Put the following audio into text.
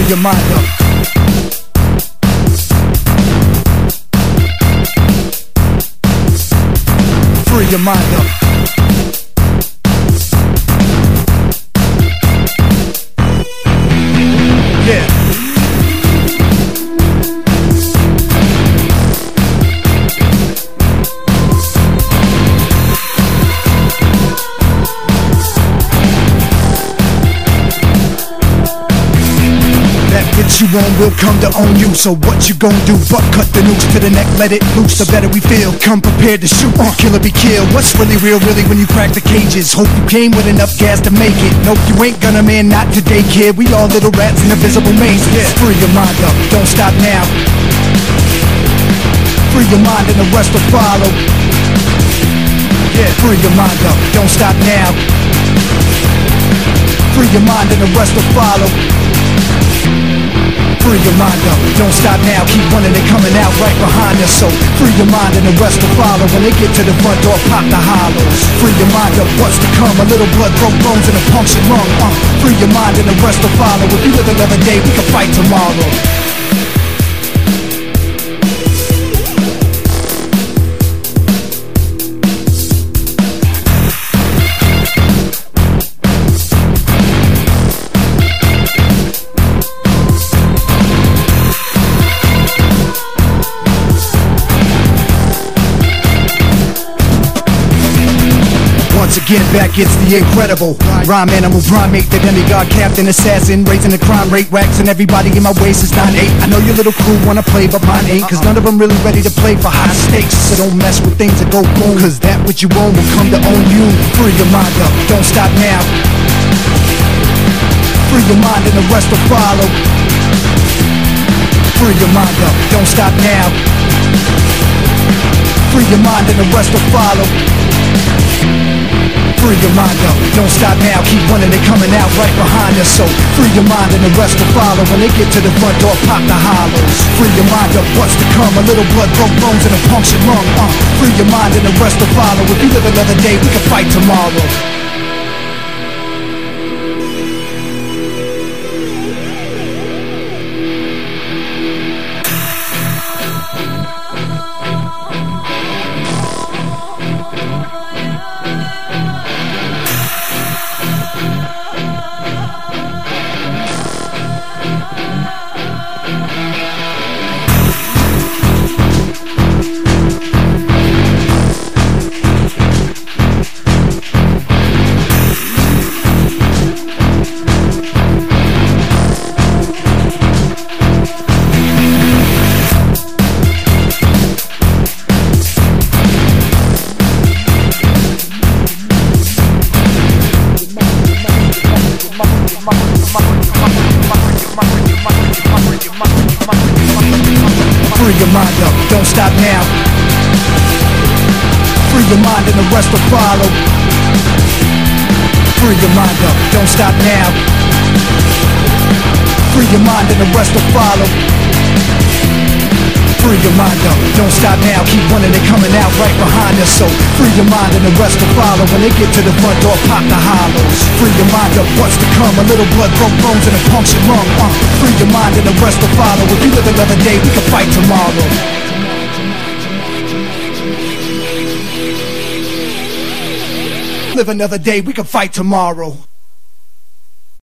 free your mind up. Free your mind up. Yeah. What you want will come to own you. So what you gon' do but cut the noose to the neck, let it loose. The better we feel, come prepared to shoot, kill or be killed. What's really real really when you crack the cages? Hope you came with enough gas to make it. Nope, you ain't gonna, man, not today, kid. We all little rats in a visible maze. Yeah. Free your mind up, don't stop now. Free your mind and the rest will follow. Yeah, free your mind up, don't stop now. Free your mind and the rest will follow. Free your mind up, don't stop now. Keep running, they coming out right behind us. So free your mind and the rest will follow. When they get to the front door, pop the hollows. Free your mind up, what's to come? A little blood, broke bones and a punctured lung. Free your mind and the rest will follow. If you live another day, we can fight tomorrow. Once again, back it's the incredible rhyme animal, primate, the demigod, captain, assassin, raising the crime rate, waxing everybody in my way since 9-8. I know your little crew wanna play, but mine ain't, cause none of them really ready to play for high stakes. So don't mess with things that go boom, cause that what you own will come to own you. Free your mind up, don't stop now. Free your mind and the rest will follow. Free your mind up, don't stop now. Free your mind and the rest will follow. Free your mind up, don't stop now. Keep running, they coming out right behind us. So free your mind and the rest will follow. When they get to the front door, pop the hollows. Free your mind up, what's to come? A little blood, broke bones and a punctured lung. Free your mind and the rest will follow. If you live another day, we can fight tomorrow. Free your mind up, don't stop now. Free your mind and the rest will follow. Free your mind up, don't stop now. Free your mind and the rest will follow. Free your mind up, don't stop now. Keep running, they coming out right behind us. So free your mind and the rest will follow. When they get to the front door, pop the hollows. Free your mind up, what's to come? A little blood, broke bones and a punctured lung. Free your mind and the rest will follow. If you live another day, we can fight tomorrow. Live another day, we can fight tomorrow.